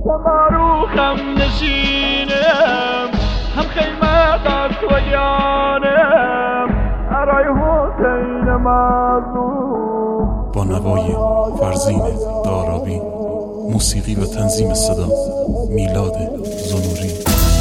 تماروخم نشینم هم خیمت از ویانم ارای حسین مظلوم. با نوای فرزین دارابی، موسیقی و تنظیم صدا میلاد زنوری.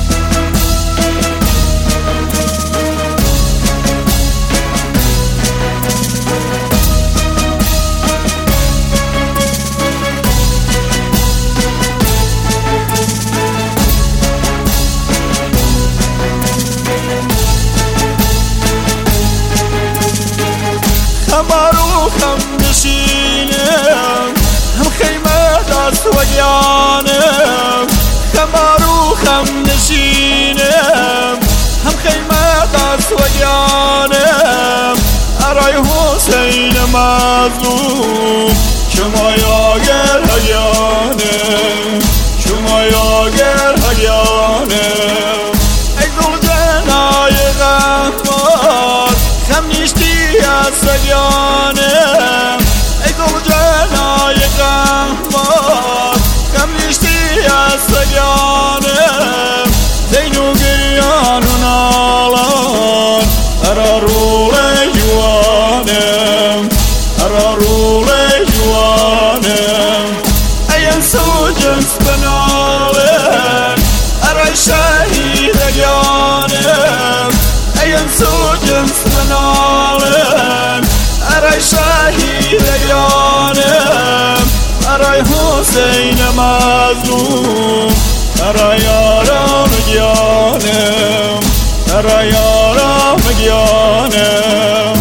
تماروخم نشینم هم خیمت از ویانم تماروخم نشینم هم خیمت از ویانم ارای حسین مظلوم. شما یاگر هیانم شما یاگر هیانم ای زلجنای غمار خم نیشتی از سگانم ای زلجنای غمار خم نیشتی از سگانم زینو گریان و نالان ارارول جوانم ارارول جوانم ای انسو جنس بنالن ارای شهید جانم ای انسو جنس بنالن ارای شهید جانم ارای حسین مظلوم ارای آرام جانم ارای آرام جانم.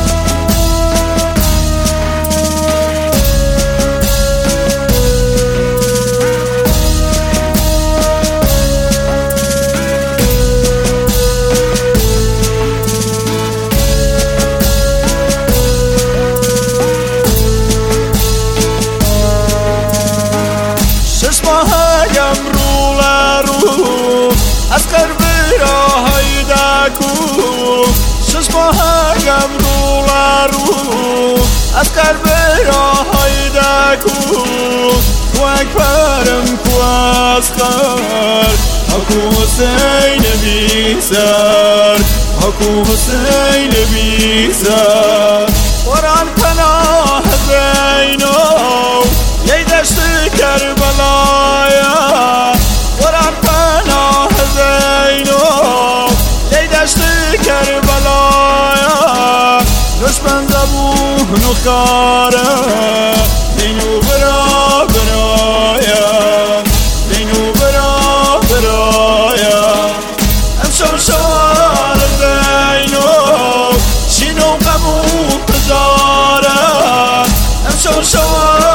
چشماهایم رو لرو از قربی راه هیدکو چشماهایم رو لرو از قربی راه هیدکو تو اکبرم کو از خر حکو حسین بیسر حکو حسین بیسر قرآن پناه زینو یه دشت کربلایا قرآن پناه زینو یه دشت کربلایا دشمن زبون و خاره زینو برا برایا زینو برا برایا امشان شوار زینو شینو قبول تجاره امشان شوار